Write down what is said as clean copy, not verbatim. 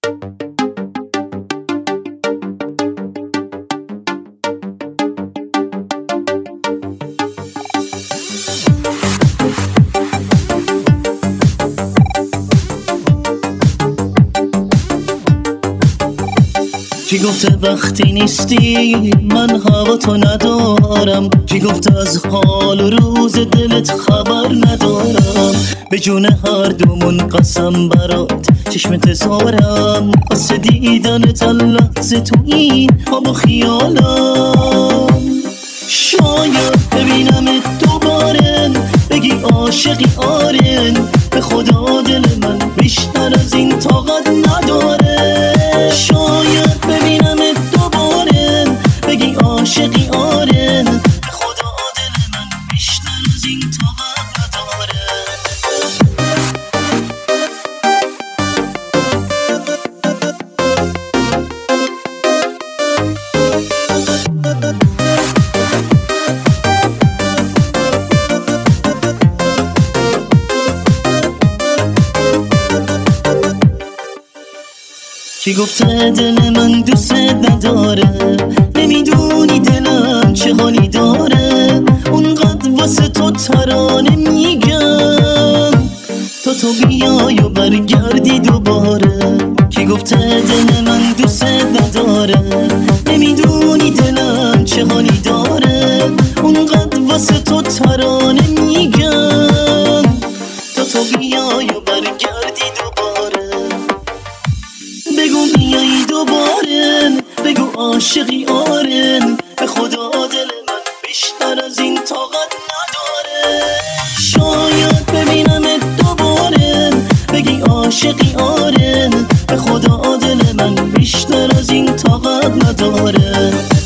کی گفته وقتی نیستی من هوا تو ندارم؟ کی گفته از حال و روز دلت خبر ندارم؟ به جون هر دومون قسم برات چشمت سارم، واسه دیدنت لحظه تو این خواب و خیالم. شاید ببینمت دوباره بگی عاشقی آره، به خدا دل من بیشتر از این طاقت نداره. شاید ببینمت دوباره بگی عاشقی آره، به خدا دل من بیشتر از این طاقت نداره. کی گفته دل من دوست نداره؟ نمیدونی دلم چه حالی داره، اونقدر واسه تو ترانه میگم تا تو بیای و برگردی دوباره. کی گفته دل من دوست نداره؟ نمیدونی دلم چه حالی داره، اونقدر واسه تو ترانه میگم تا تو بیای و برگردی دوباره. بگو میایی دوباره، بگو عاشقی آره، به خدا دل من بیشتر از این طاقت نداره. شاید ببینمت دوباره بگی عاشقی آره، به خدا دل من بیشتر از این طاقت نداره.